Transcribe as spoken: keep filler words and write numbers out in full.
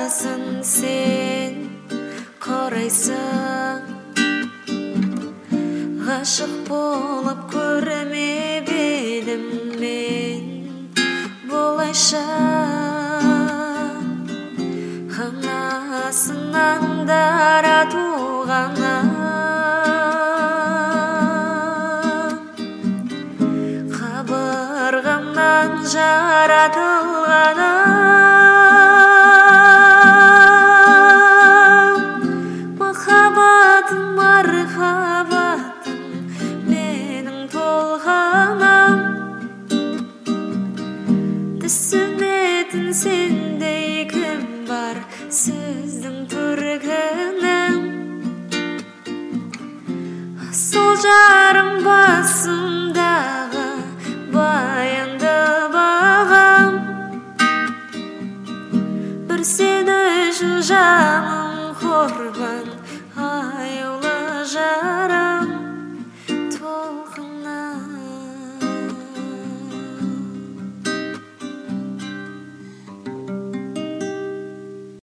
Аясын sen қарайсың, ғашық болып көрмеп едім мен болайша. Анасынан дара туғаннан, қабырғамнан жаратылғаным, махаббатым мархабатым менің толғанам. Түсінетін сендей кім бар сіздің төркінім, сол жарым басым